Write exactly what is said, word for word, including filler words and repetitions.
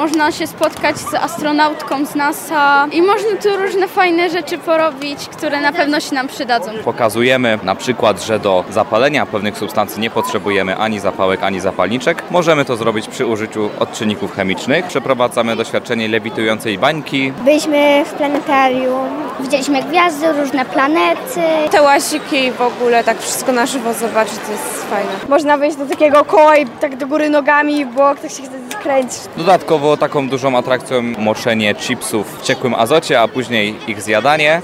można się spotkać z astronautką z NASA i można tu różne fajne rzeczy porobić, które na pewno się nam przydadzą. Pokazujemy na przykład, że do zapalenia pewnych substancji nie potrzebujemy ani zapałek, ani zapalniczek. Możemy to zrobić przy użyciu odczynników chemicznych. Przeprowadzamy doświadczenie lewitującej bańki. Byliśmy w planetarium, widzieliśmy gwiazdy, różne planety. Te łaziki i w ogóle tak wszystko na żywo zobaczyć, to jest fajne. Można wejść do takiego koła i tak do góry nogami, bo ktoś się chce skręcić. Dodatkowo taką dużą atrakcją moczenie chipsów w ciekłym azocie, a później ich zjadanie.